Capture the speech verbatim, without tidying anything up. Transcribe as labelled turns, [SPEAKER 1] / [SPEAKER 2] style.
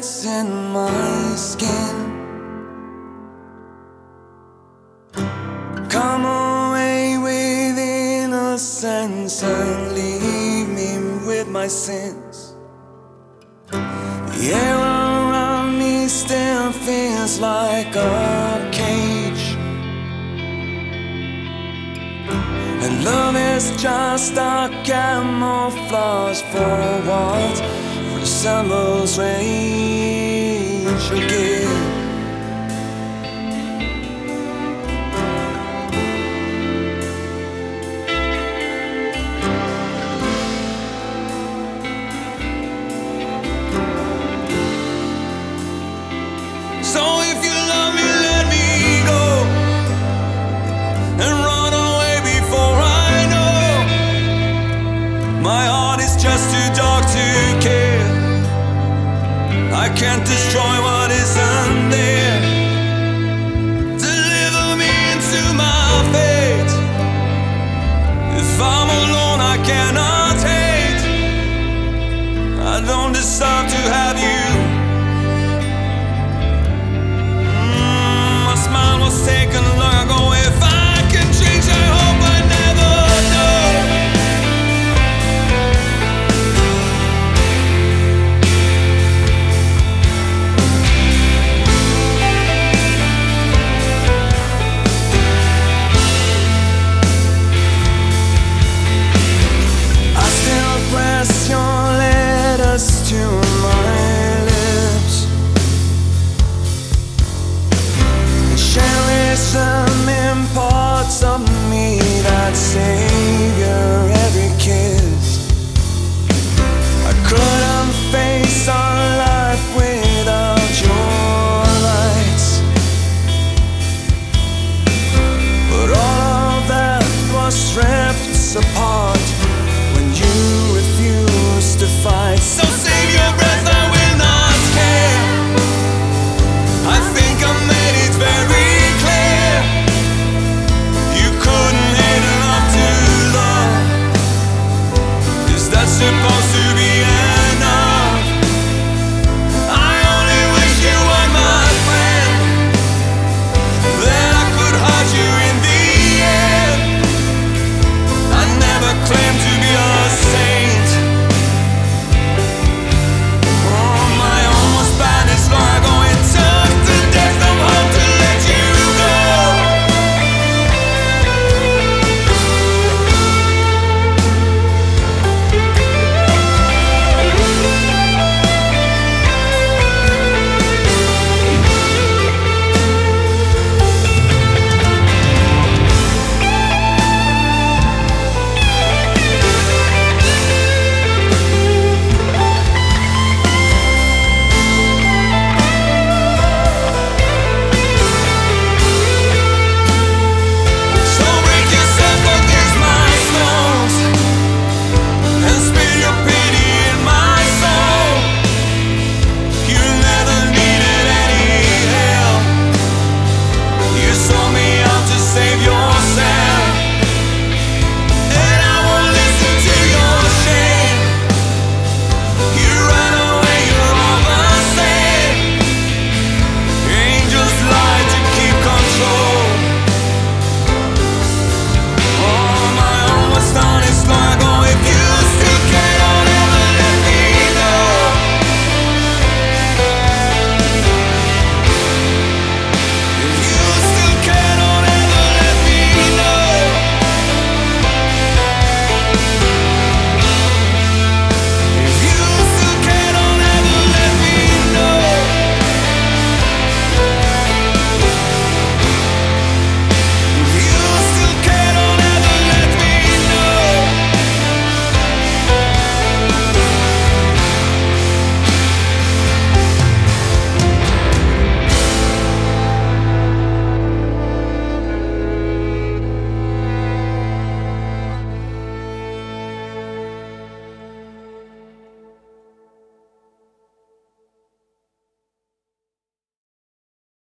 [SPEAKER 1] darkness in my skin. Come away with innocence and leave me with my sins. The air around me still feels like a cage, and love is just a camouflage for what resembles rage again. So if you love me, let me go and run away before I know. My heart is just too dark to care. I can't destroy what isn't there. Deliver me into my fate. If I'm alone, I cannot hate. I don't deserve to have you. Was taken long ago. If I can change, I hope I never know. I still press your letters to my lips. Cherish them in parts of me that savor every kiss. I couldn't face our life without your lights, but all of that was ripped apart when you refused to fight. So save your breath, I will not care. I think I made it very clear. You couldn't hate enough to love. Is that supposed to